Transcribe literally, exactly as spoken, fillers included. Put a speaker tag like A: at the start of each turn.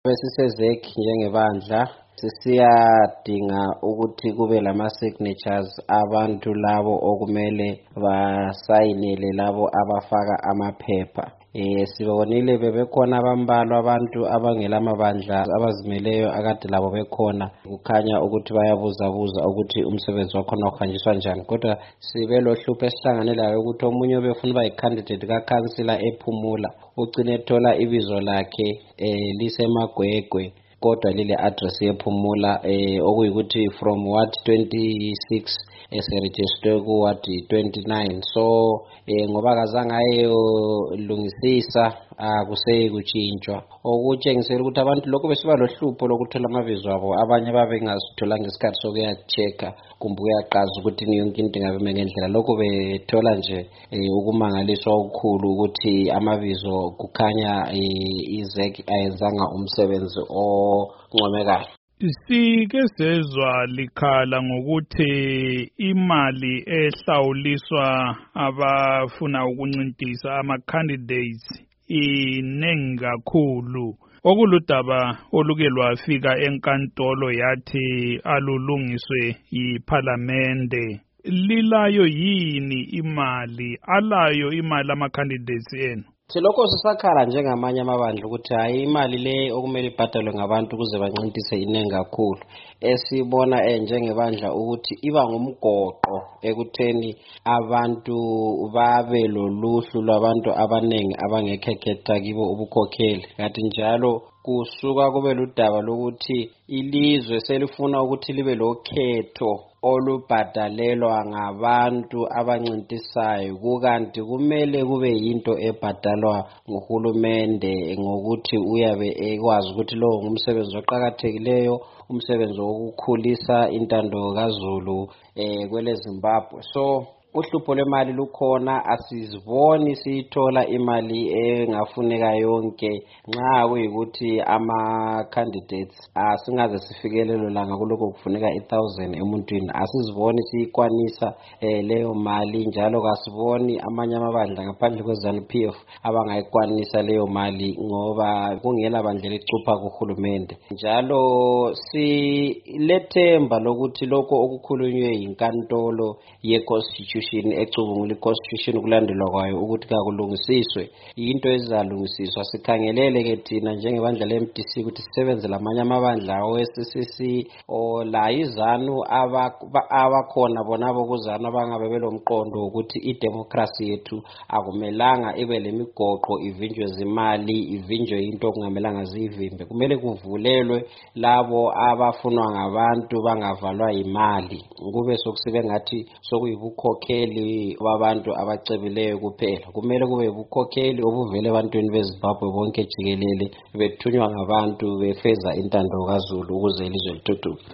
A: Besisezekhi njengebandla sisiyadinga ukuthi kube lama signatures abantu labo okumele basayinele labo abafaka amaphepha. Eh sibonile bebekhona abambalwa abantu abangelamabandla abazimeleyo akade labo bekhona kukhanya ukuthi bayabuza buza ukuthi umsebenzi wakhona uhanjiswa njani, kodwa sibe lohlupho esihlanganelayo ukuthi omunye befuna uba yicandidate kaCouncillor ePhumula ugcine ethola ibizo lakhe eh lisemagwegwe kodwa lile address yePhumula eh okuyikuthi from ward twenty-six eseregister ku ward twenty-nine. So eh ngoba kazange ayolungisisa akuseyi kuchintshwa okutshengisela ukuthi abantu lokho besiba lohlupho lokuthola amabizo abo, abanye babe ngasithola ngesikhathi sokuya checker kumbe uyaqaza ukuthi yonke into ingabe ngendlela, lokho bethola nje ukumangaliswa okukhulu ukuthi amabizo kukhanya izeki ayenzanga umsebenzi oncomekayo.
B: Sike sezwa likhala ngokuthi imali ehlawuliswa abafuna ukuncintisa ama candidates inengi kakhulu, okuludaba oluke lwafika enkantolo yathi alulungiswe yiphalamende. Lilayo yini imali, alayo imali ama candidates enu?
A: Silokho sisakhala njengamanye amabandla ukuthi hayi imali le okumele ibhadalwe ngabantu ukuze bancintise inengi kakhulu. Esibona enjengebandla ukuthi iba ngumgoqo ekutheni abantu babe loluhlu lwabantu abanengi abangekhekhetha kibo ubukhokheli. Kanti njalo kusuka kube ludaba lokuthi ilizwe selifuna ukuthi libe lokhetho olubhadalelwa ngabantu abancintisayo, kukanti kumele kube yinto ebhadalwa nguhulumende ngokuthi uyabe ekwazi ukuthi lo ngumsebenzi oqhakathekileyo, umsebenzi wokukhulisa intando kaZulu eh kwele Zimbabwe. So uhlupho lwemali lukhona, asiziboni siyithola imali engafuneka yonke nxa kuyikuthi ama candidates asingaze sifikelelo langa kuloko kufuneka one thousand emuntwini, asiziboni siyikwanisa eh, leyo mali, njalo kasiboni amanye amabandla ngaphandle kwe ZANU P F abangayikwanisa leyo mali ngoba kungela bandla licupha kuhulumende. Njalo silethemba lokuthi lokho okukhulunywe yinkantolo ye constitution ecubungula iconstitution kulandelwa kwayo ukuthi kakulungisiswe, into ezalungisiswa. Sikhangelele ke thina njengebandla le-M D C ukuthi sisebenze lamanye amabandla we-C C C o la izanu abakhona bonabo kuzanu abangabe belomqondo ukuthi idemocracy yethu akumelanga ibe lemigoqo ivinjwe zimali, ivinjwe into okungamelanga zivimbe. Kumele kuvulelwe labo abafunwa ngabantu bangavalwa imali, kube sokusibe ngathi sokuyibukhokhe wabantu abacebileyo kuphela. Kumele kube ubukhokheli obuvele ebantwini beZimbabwe bonke jikelele bethunywa ngabantu befeza intando kaZulu ukuze ilizwe lithuthuke.